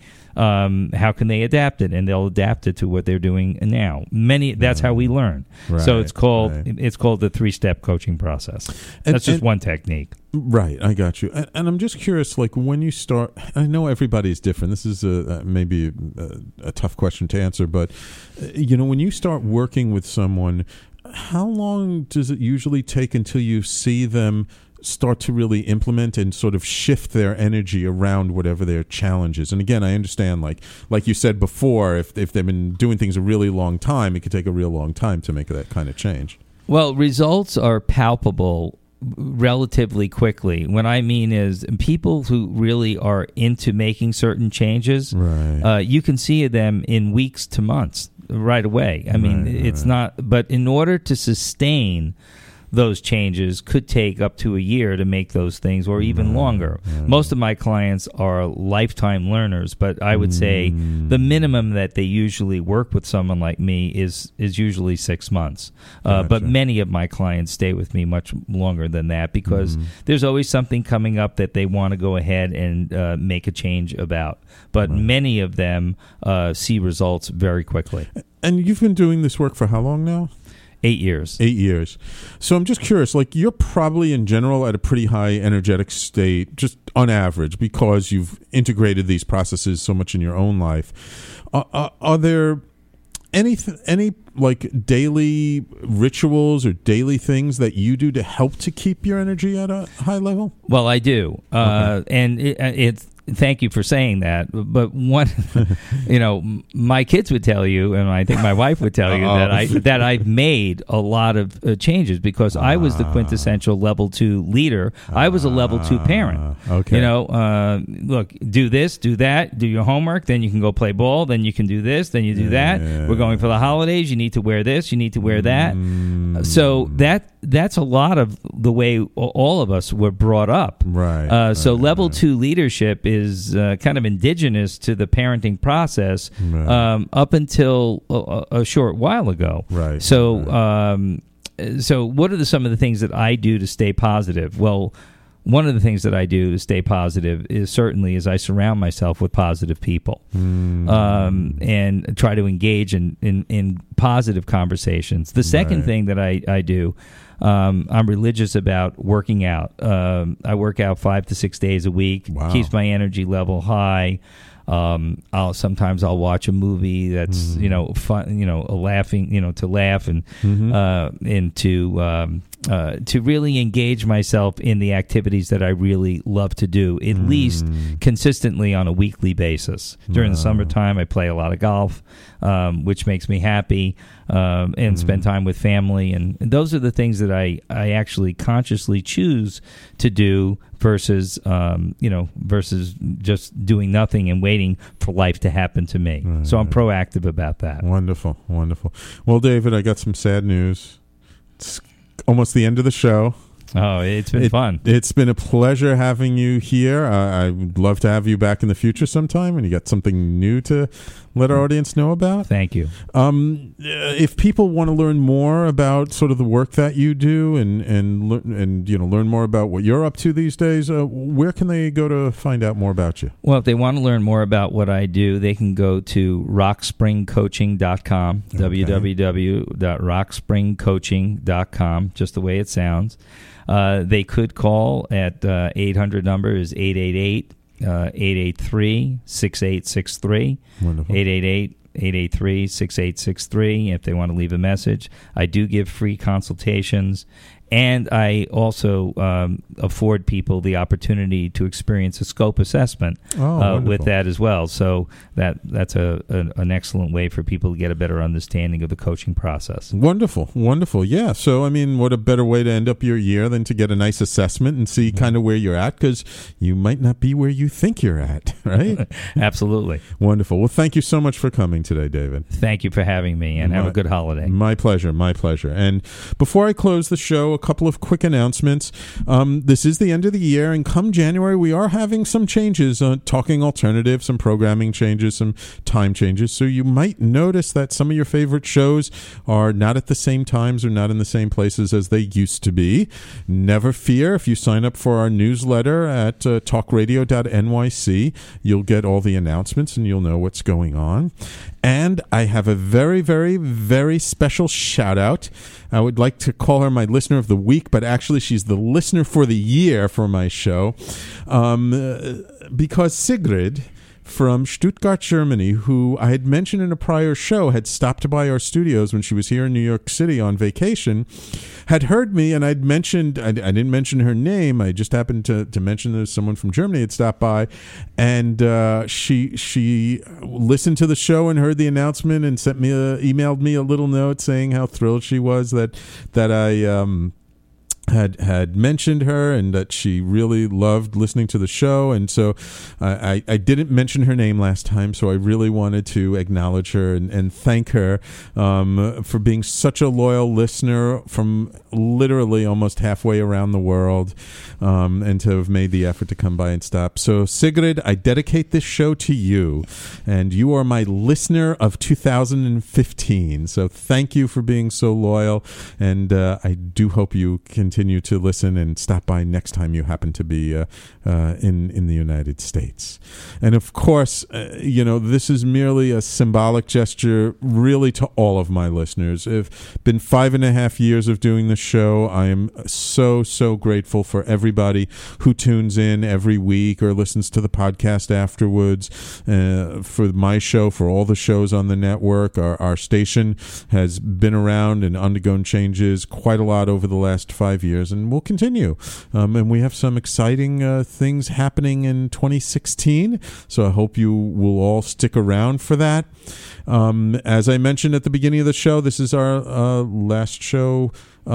how can they adapt it? And they'll adapt it to what they're doing now. That's how we learn. So it's called the 3-step coaching process. That's just one technique. Right, I got you. And I'm just curious, like, when you start, I know everybody's different. This is maybe a tough question to answer, but when you start working with someone, how long does it usually take until you see them start to really implement and sort of shift their energy around whatever their challenge is? And again, I understand, like you said before, if they've been doing things a really long time, it could take a real long time to make that kind of change. Well, results are palpable relatively quickly. What I mean is, people who really are into making certain changes, you can see them in weeks to months right away. I mean, it's not, but in order to sustain those changes could take up to a year to make those things, or even longer. Most of my clients are lifetime learners, but I would say the minimum that they usually work with someone like me is usually 6 months. But many of my clients stay with me much longer than that, because there's always something coming up that they want to go ahead and make a change about. But many of them see results very quickly. And you've been doing this work for how long now? 8 years. 8 years. So I'm just curious, like, you're probably in general at a pretty high energetic state, just on average, because you've integrated these processes so much in your own life. Are there any like daily rituals or daily things that you do to help to keep your energy at a high level? Well, I do. And it's thank you for saying that. But one, my kids would tell you, and I think my wife would tell you that I've made a lot of changes, because I was the quintessential level 2 leader. I was a level 2 parent. Look, do this, do that, do your homework, then you can go play ball, then you can do this, then you do that. We're going for the holidays. You need to wear this. You need to wear that. So that's a lot of the way all of us were brought up. So level 2 leadership is kind of indigenous to the parenting process up until a short while ago. So what are some of the things that I do to stay positive? Well, one of the things that I do to stay positive is I surround myself with positive people, and try to engage in positive conversations. The second thing that I do, I'm religious about working out. I work out 5 to 6 days a week. Wow. Keeps my energy level high. Sometimes I'll watch a movie that's fun, a laughing, to laugh and to really engage myself in the activities that I really love to do, at least consistently on a weekly basis. During the summertime, I play a lot of golf, which makes me happy, and spend time with family. And those are the things that I actually consciously choose to do versus just doing nothing and waiting for life to happen to me. Right. So I'm proactive about that. Wonderful, wonderful. Well, David, I got some sad news. It's almost the end of the show. Oh, it's been fun. It's been a pleasure having you here. I would love to have you back in the future sometime, and you got something new to let our audience know about. Thank you. If people want to learn more about sort of the work that you do and learn more about what you're up to these days, where can they go to find out more about you? Well, if they want to learn more about what I do, they can go to rockspringcoaching.com, www.rockspringcoaching.com, just the way it sounds. They could call at 800 number is 888-883-6863. Wonderful. 888-883-6863 if they want to leave a message. I do give free consultations, and I also afford people the opportunity to experience a scope assessment with that as well. So that's an excellent way for people to get a better understanding of the coaching process. Wonderful, wonderful. Yeah, so I mean, what a better way to end up your year than to get a nice assessment and see kind of where you're at, because you might not be where you think you're at, right? Absolutely. Wonderful. Well, thank you so much for coming today, David. Thank you for having me, and have a good holiday. My pleasure, my pleasure. And before I close the show, a couple of quick announcements. This is the end of the year, and come January, we are having some changes, Talking Alternative, some programming changes, some time changes. So you might notice that some of your favorite shows are not at the same times or not in the same places as they used to be. Never fear. If you sign up for our newsletter at talkradio.nyc, you'll get all the announcements and you'll know what's going on. And I have a very, very, very special shout out. I would like to call her my listener of the week, but actually she's the listener for the year for my show, because Sigrid from Stuttgart, Germany, who I had mentioned in a prior show, had stopped by our studios when she was here in New York City on vacation, had heard me, and I'd mentioned, I didn't mention her name, I just happened to mention that someone from Germany had stopped by, and she listened to the show and heard the announcement and emailed me a little note saying how thrilled she was that I had mentioned her and that she really loved listening to the show. And so I didn't mention her name last time, so I really wanted to acknowledge her and thank her for being such a loyal listener from literally almost halfway around the world, and to have made the effort to come by and stop. So Sigrid, I dedicate this show to you, and you are my listener of 2015. So thank you for being so loyal, and I do hope you continue to listen and stop by next time you happen to be in the United States. And of course, this is merely a symbolic gesture really to all of my listeners. It's been 5.5 years of doing the show. I am so, so grateful for everybody who tunes in every week or listens to the podcast afterwards. For my show, for all the shows on the network, our station has been around and undergone changes quite a lot over the last 5 years, and we'll continue. And we have some exciting things happening in 2016, so I hope you will all stick around for that. As I mentioned at the beginning of the show, this is our last show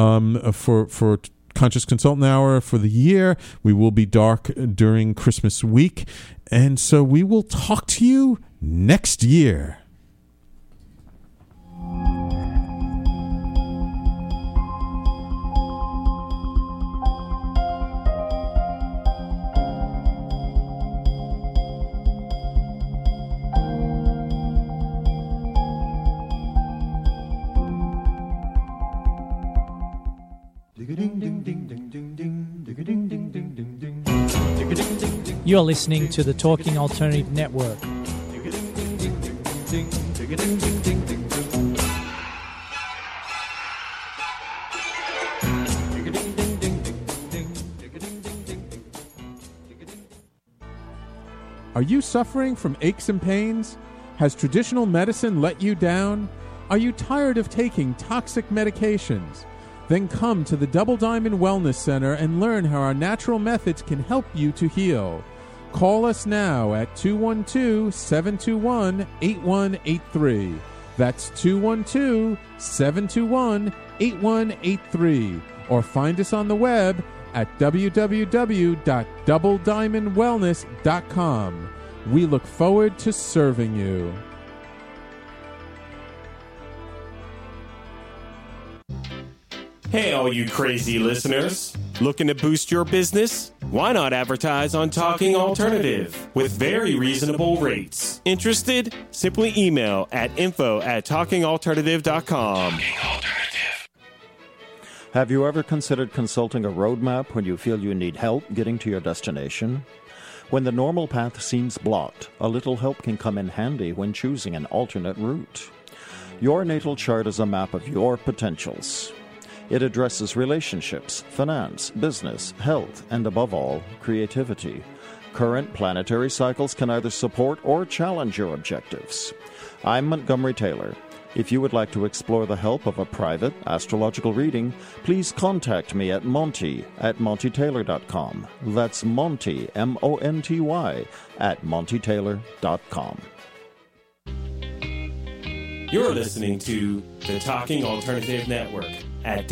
for Conscious Consultant Hour for the year. We will be dark during Christmas week, and so we will talk to you next year. Ding ding ding ding ding ding ding ding ding ding ding. You're listening to the Talking Alternative Network. Are you suffering from aches and pains? Has traditional medicine let you down? Are you tired of taking toxic medications? Then come to the Double Diamond Wellness Center and learn how our natural methods can help you to heal. Call us now at 212-721-8183. That's 212-721-8183. Or find us on the web at www.doublediamondwellness.com. We look forward to serving you. Hey, all you crazy listeners. Looking to boost your business? Why not advertise on Talking Alternative with very reasonable rates? Interested? Simply email at info@talkingalternative.com. Have you ever considered consulting a roadmap when you feel you need help getting to your destination? When the normal path seems blocked, a little help can come in handy when choosing an alternate route. Your natal chart is a map of your potentials. It addresses relationships, finance, business, health, and above all, creativity. Current planetary cycles can either support or challenge your objectives. I'm Montgomery Taylor. If you would like to explore the help of a private astrological reading, please contact me at monty@montytaylor.com. That's Monty, M-O-N-T-Y, @montytaylor.com. You're listening to the Talking Alternative Network at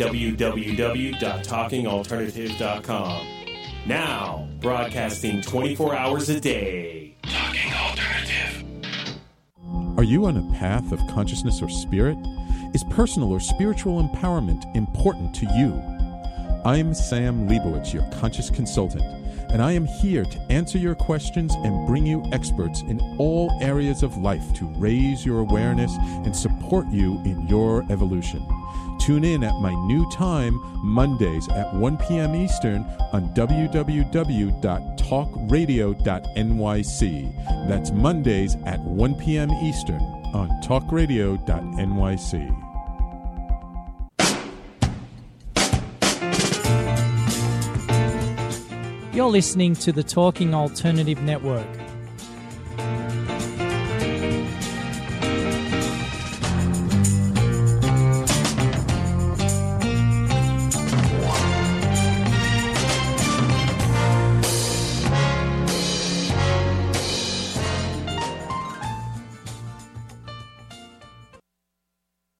www.talkingalternative.com. Now, broadcasting 24 hours a day. Talking Alternative. Are you on a path of consciousness or spirit? Is personal or spiritual empowerment important to you? I'm Sam Leibowitz, your conscious consultant, and I am here to answer your questions and bring you experts in all areas of life to raise your awareness and support you in your evolution. Tune in at my new time, Mondays at 1 p.m. Eastern on www.talkradio.nyc. That's Mondays at 1 p.m. Eastern on talkradio.nyc. You're listening to the Talking Alternative Network.